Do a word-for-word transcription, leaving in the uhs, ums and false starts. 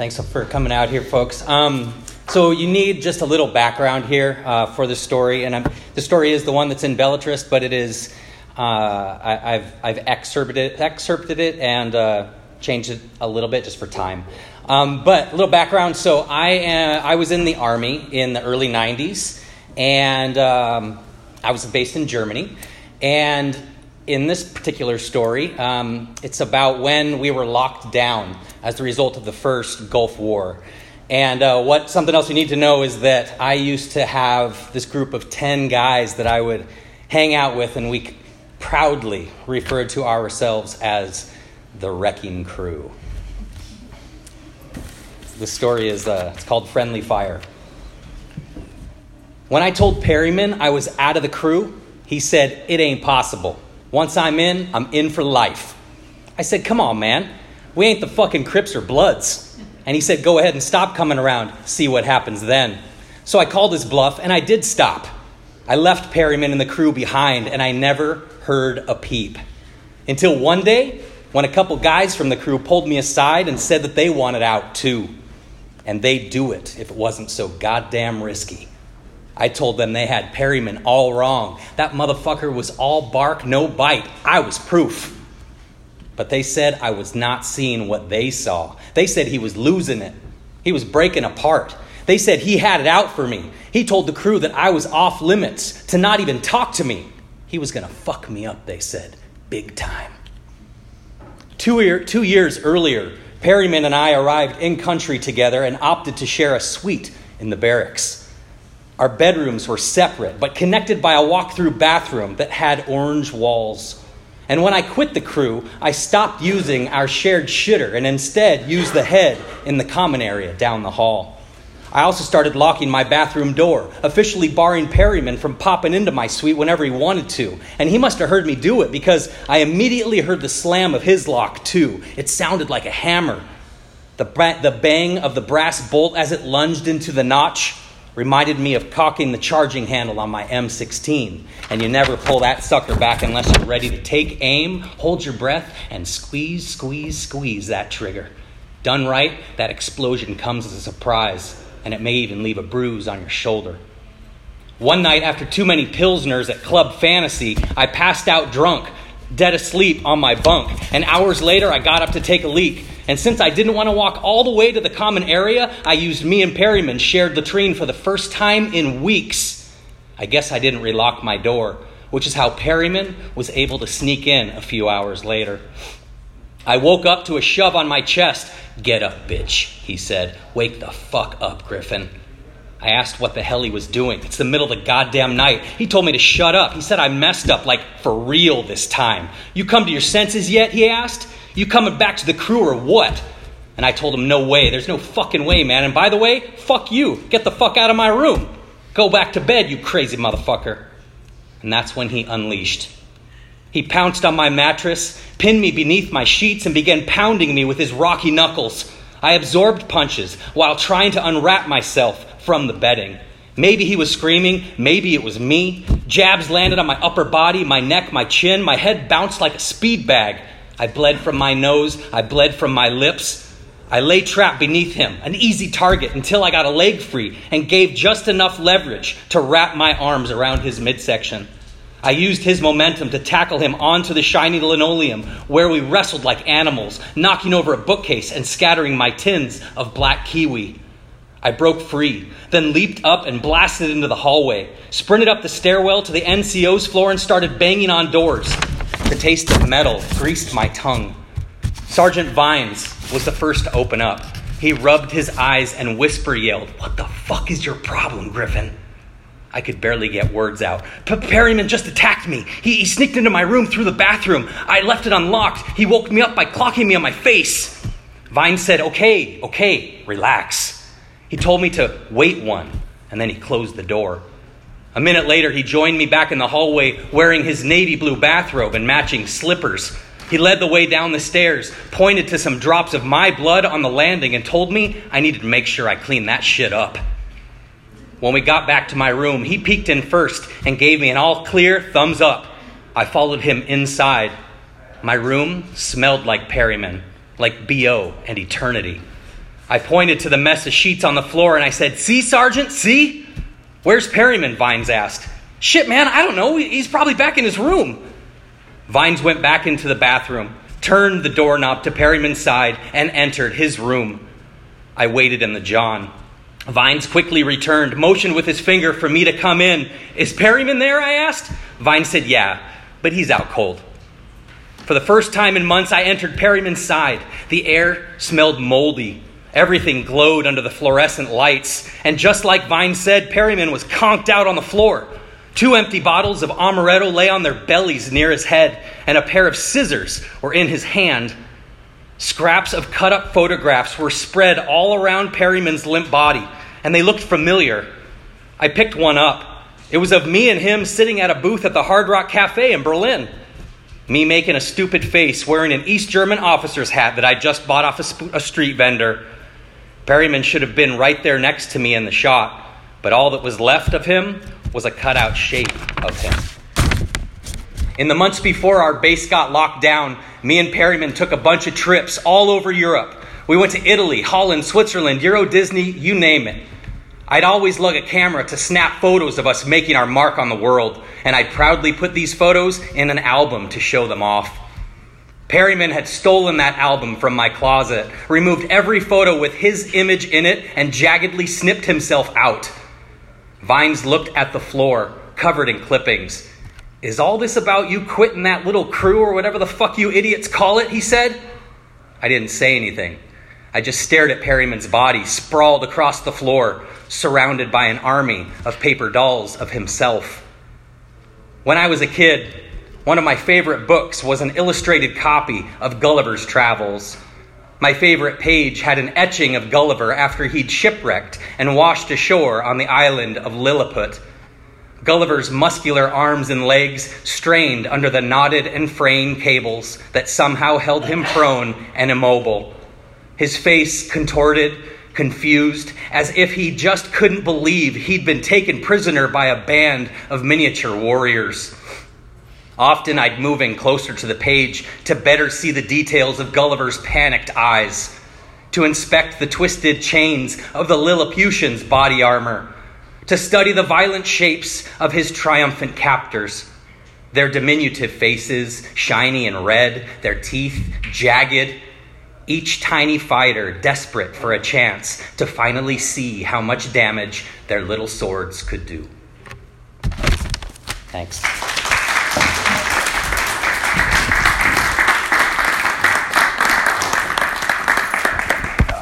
Thanks for coming out here, folks. Um, so you need just a little background here uh, for the story, and I'm, the story is the one that's in Bellatrist, but it is uh, I, I've I've excerpted it, excerpted it, and uh, changed it a little bit just for time. Um, but a little background. So I uh, I was in the army in the early nineties, and um, I was based in Germany, and in this particular story, um, it's about when we were locked down as a result of the first Gulf War. And uh, what something else you need to know is that I used to have this group of ten guys that I would hang out with, and we proudly referred to ourselves as the Wrecking Crew. The story is uh, it's called Friendly Fire. When I told Perryman I was out of the crew, he said, "It ain't possible. Once I'm in, I'm in for life." I said, "Come on, man. We ain't the fucking Crips or Bloods." And he said, "Go ahead and stop coming around. See what happens then." So I called his bluff, and I did stop. I left Perryman and the crew behind, and I never heard a peep. Until one day, when a couple guys from the crew pulled me aside and said that they wanted out too. And they'd do it if it wasn't so goddamn risky. I told them they had Perryman all wrong. That motherfucker was all bark, no bite. I was proof. But they said I was not seeing what they saw. They said he was losing it. He was breaking apart. They said he had it out for me. He told the crew that I was off limits, to not even talk to me. He was going to fuck me up, they said. Big time. Two, year, two years earlier, Perryman and I arrived in country together and opted to share a suite in the barracks. Our bedrooms were separate, but connected by a walk-through bathroom that had orange walls. And when I quit the crew, I stopped using our shared shitter and instead used the head in the common area down the hall. I also started locking my bathroom door, officially barring Perryman from popping into my suite whenever he wanted to. And he must have heard me do it because I immediately heard the slam of his lock too. It sounded like a hammer. The, ba- the bang of the brass bolt as it lunged into the notch reminded me of cocking the charging handle on my M sixteen. And you never pull that sucker back unless you're ready to take aim, hold your breath, and squeeze, squeeze, squeeze that trigger. Done right, that explosion comes as a surprise, and it may even leave a bruise on your shoulder. One night after too many Pilsners at Club Fantasy, I passed out drunk, dead asleep on my bunk. And hours later, I got up to take a leak. And since I didn't want to walk all the way to the common area, I used me and Perryman shared latrine for the first time in weeks. I guess I didn't relock my door, which is how Perryman was able to sneak in a few hours later. I woke up to a shove on my chest. "Get up, bitch," he said. "Wake the fuck up, Griffin." I asked what the hell he was doing. It's the middle of the goddamn night. He told me to shut up. He said I messed up, like for real this time. "You come to your senses yet?" he asked. "You coming back to the crew or what?" And I told him, "No way. There's no fucking way, man. And by the way, fuck you. Get the fuck out of my room. Go back to bed, you crazy motherfucker." And that's when he unleashed. He pounced on my mattress, pinned me beneath my sheets, and began pounding me with his rocky knuckles. I absorbed punches while trying to unwrap myself from the bedding. Maybe he was screaming, maybe it was me. Jabs landed on my upper body, my neck, my chin. My head bounced like a speed bag. I bled from my nose. I bled from my lips. I lay trapped beneath him, an easy target, until I got a leg free and gave just enough leverage to wrap my arms around his midsection. I used his momentum to tackle him onto the shiny linoleum, where we wrestled like animals, knocking over a bookcase and scattering my tins of black kiwi. I broke free, then leaped up and blasted into the hallway, sprinted up the stairwell to the N C O's floor and started banging on doors. The taste of metal greased my tongue. Sergeant Vines was the first to open up. He rubbed his eyes and whisper yelled, "What the fuck is your problem, Griffin?" I could barely get words out. "Perryman just attacked me. He, he sneaked into my room through the bathroom. I left it unlocked. He woke me up by clocking me on my face." Vines said, "Okay, okay, relax." He told me to wait one, and then he closed the door. A minute later, he joined me back in the hallway wearing his navy blue bathrobe and matching slippers. He led the way down the stairs, pointed to some drops of my blood on the landing, and told me I needed to make sure I cleaned that shit up. When we got back to my room, he peeked in first and gave me an all-clear thumbs up. I followed him inside. My room smelled like Perryman, like B O and eternity. I pointed to the mess of sheets on the floor and I said, "See, Sergeant, see?" "Where's Perryman?" Vines asked. "Shit, man, I don't know. He's probably back in his room." Vines went back into the bathroom, turned the doorknob to Perryman's side, and entered his room. I waited in the john. Vines quickly returned, motioned with his finger for me to come in. "Is Perryman there?" I asked. Vines said, "Yeah, but he's out cold." For the first time in months, I entered Perryman's side. The air smelled moldy. Everything glowed under the fluorescent lights. And just like Vines said, Perryman was conked out on the floor. Two empty bottles of amaretto lay on their bellies near his head, and a pair of scissors were in his hand. Scraps of cut-up photographs were spread all around Perryman's limp body, and they looked familiar. I picked one up. It was of me and him sitting at a booth at the Hard Rock Cafe in Berlin. Me making a stupid face, wearing an East German officer's hat that I just bought off a, sp- a street vendor. Perryman should have been right there next to me in the shot, but all that was left of him was a cutout shape of him. In the months before our base got locked down, me and Perryman took a bunch of trips all over Europe. We went to Italy, Holland, Switzerland, Euro Disney, you name it. I'd always lug a camera to snap photos of us making our mark on the world, and I'd proudly put these photos in an album to show them off. Perryman had stolen that album from my closet, removed every photo with his image in it, and jaggedly snipped himself out. Vines looked at the floor, covered in clippings. "Is all this about you quitting that little crew or whatever the fuck you idiots call it?" he said. I didn't say anything. I just stared at Perryman's body, sprawled across the floor, surrounded by an army of paper dolls of himself. When I was a kid, one of my favorite books was an illustrated copy of Gulliver's Travels. My favorite page had an etching of Gulliver after he'd shipwrecked and washed ashore on the island of Lilliput. Gulliver's muscular arms and legs strained under the knotted and fraying cables that somehow held him prone and immobile. His face contorted, confused, as if he just couldn't believe he'd been taken prisoner by a band of miniature warriors. Often I'd move in closer to the page to better see the details of Gulliver's panicked eyes, to inspect the twisted chains of the Lilliputian's body armor, to study the violent shapes of his triumphant captors, their diminutive faces, shiny and red, their teeth jagged, each tiny fighter desperate for a chance to finally see how much damage their little swords could do. Thanks.